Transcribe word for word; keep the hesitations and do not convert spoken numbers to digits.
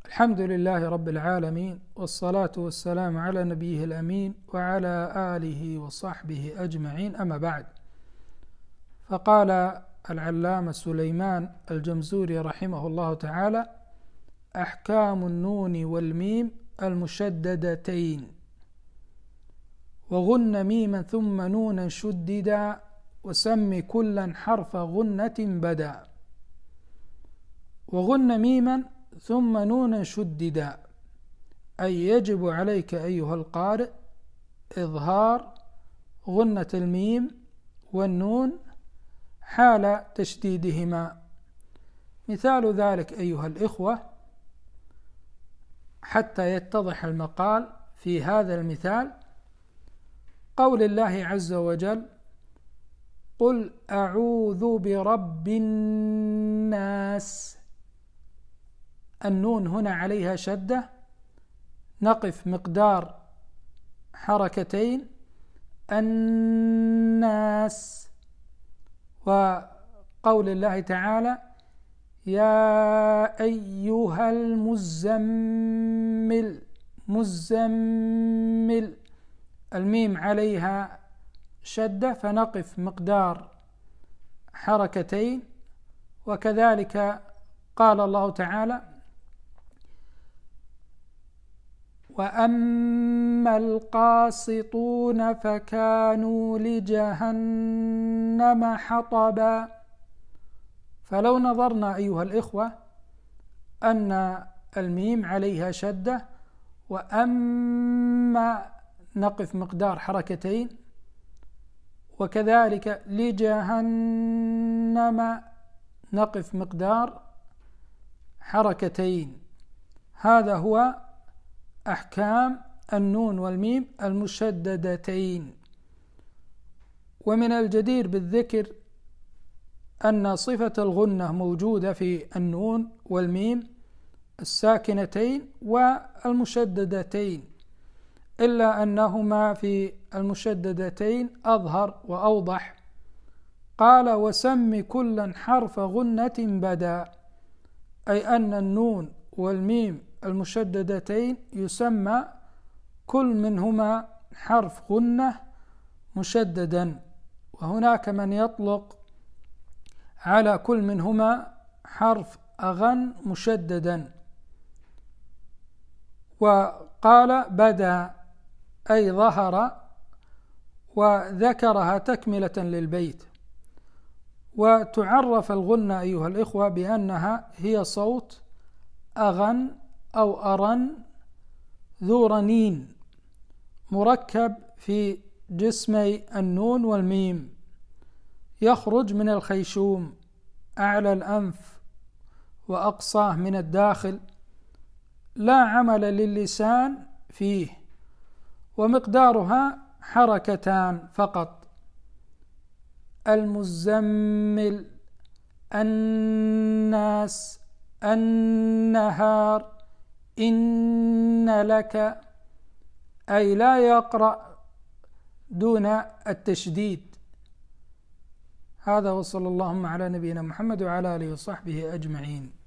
الحمد لله رب العالمين، والصلاة والسلام على نبيه الأمين وعلى آله وصحبه أجمعين، أما بعد. فقال العلامة سليمان الجمزوري رحمه الله تعالى: أحكام النون والميم المشددتين، وغن ميما ثم نونا شددا، وسم كلا حرف غنة بدا. وغن ميما ثم نونا شددا، أي يجب عليك أيها القارئ إظهار غنة الميم والنون حال تشديدهما. مثال ذلك أيها الإخوة، حتى يتضح المقال في هذا المثال، قول الله عز وجل: قل أعوذ برب الناس. النون هنا عليها شدة، نقف مقدار حركتين، الناس. وقول الله تعالى: يا أيها المزمل، مزمل، الميم عليها شدة، فنقف مقدار حركتين. وكذلك قال الله تعالى: وأما القاسطون فكانوا لجهنم حطبا. فلو نظرنا أيها الإخوة أن الميم عليها شدة، وأما نقف مقدار حركتين، وكذلك لجهنم نقف مقدار حركتين. هذا هو أحكام النون والميم المشددتين. ومن الجدير بالذكر أن صفة الغنة موجودة في النون والميم الساكنتين والمشددتين، إلا أنهما في المشددتين أظهر وأوضح. قال: وسم كلا حرف غنة بدا، أي أن النون والميم المشددتين يسمى كل منهما حرف غنة مشددا، وهناك من يطلق على كل منهما حرف أغن مشددا. وقال: بدا، أي ظهر، وذكرها تكملة للبيت. وتعرف الغنة أيها الإخوة بأنها هي صوت أغن أو أرن ذو رنين مركب في جسمي النون والميم، يخرج من الخيشوم أعلى الأنف وأقصاه من الداخل، لا عمل للسان فيه، ومقدارها حركتان فقط: المزمل، الناس، النهار، إن لك، أي لا يقرأ دون التشديد. هذا، وصلى اللهم على نبينا محمد وعلى آله وصحبه أجمعين.